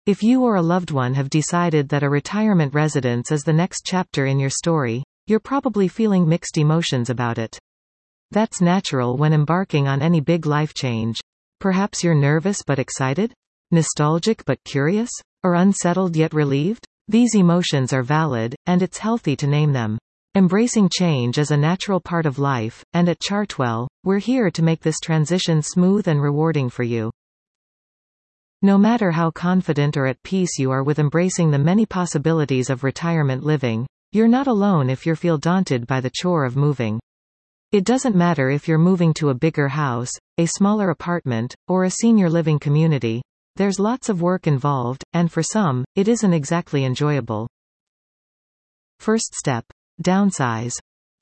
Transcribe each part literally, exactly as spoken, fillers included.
If you or a loved one have decided that a retirement residence is the next chapter in your story, you're probably feeling mixed emotions about it. That's natural when embarking on any big life change. Perhaps you're nervous but excited? Nostalgic but curious? Or unsettled yet relieved? These emotions are valid, and it's healthy to name them. Embracing change is a natural part of life, and at Chartwell, we're here to make this transition smooth and rewarding for you. No matter how confident or at peace you are with embracing the many possibilities of retirement living, you're not alone if you feel daunted by the chore of moving. It doesn't matter if you're moving to a bigger house, a smaller apartment, or a senior living community. There's lots of work involved, and for some, it isn't exactly enjoyable. First step. Downsize.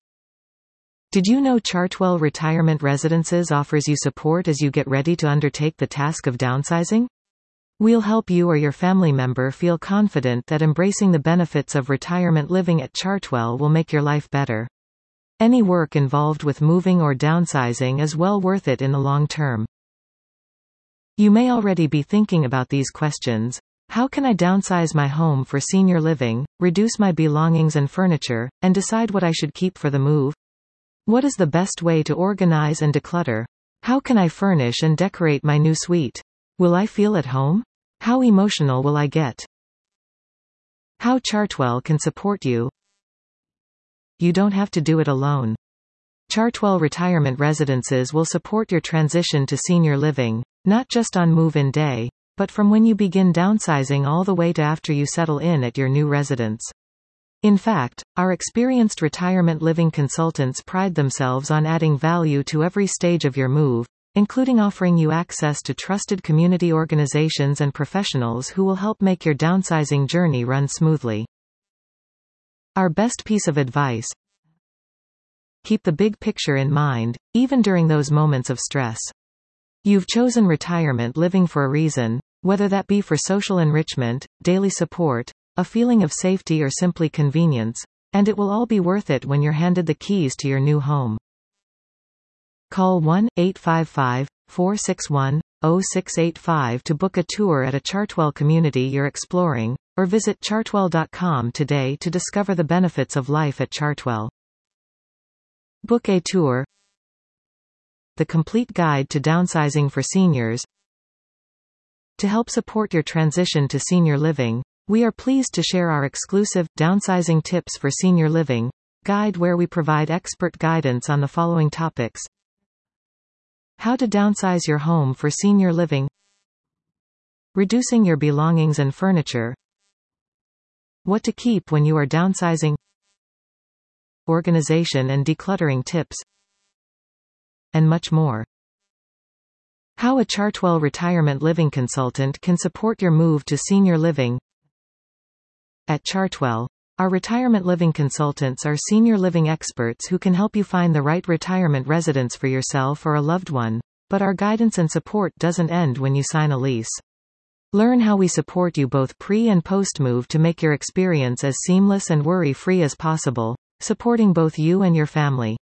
Did you know Chartwell Retirement Residences offers you support as you get ready to undertake the task of downsizing? We'll help you or your family member feel confident that embracing the benefits of retirement living at Chartwell will make your life better. Any work involved with moving or downsizing is well worth it in the long term. You may already be thinking about these questions. How can I downsize my home for senior living, reduce my belongings and furniture, and decide what I should keep for the move? What is the best way to organize and declutter? How can I furnish and decorate my new suite? Will I feel at home? How emotional will I get? How Chartwell can support you? You don't have to do it alone. Chartwell Retirement Residences will support your transition to senior living, not just on move-in day, but from when you begin downsizing all the way to after you settle in at your new residence. In fact, our experienced retirement living consultants pride themselves on adding value to every stage of your move, including offering you access to trusted community organizations and professionals who will help make your downsizing journey run smoothly. Our best piece of advice: keep the big picture in mind, even during those moments of stress. You've chosen retirement living for a reason, whether that be for social enrichment, daily support, a feeling of safety or simply convenience, and it will all be worth it when you're handed the keys to your new home. Call one eight five five, four six one, zero six eight five to book a tour at a Chartwell community you're exploring, or visit chartwell dot com today to discover the benefits of life at Chartwell. Book a tour. The complete guide to downsizing for seniors. To help support your transition to senior living, we are pleased to share our exclusive Downsizing Tips for Senior Living guide, where we provide expert guidance on the following topics: how to downsize your home for senior living, reducing your belongings and furniture, what to keep when you are downsizing, organization and decluttering tips, and much more. How a Chartwell Retirement Living Consultant can support your move to senior living. At Chartwell, our retirement living consultants are senior living experts who can help you find the right retirement residence for yourself or a loved one, but our guidance and support doesn't end when you sign a lease. Learn how we support you both pre- and post-move to make your experience as seamless and worry-free as possible, supporting both you and your family.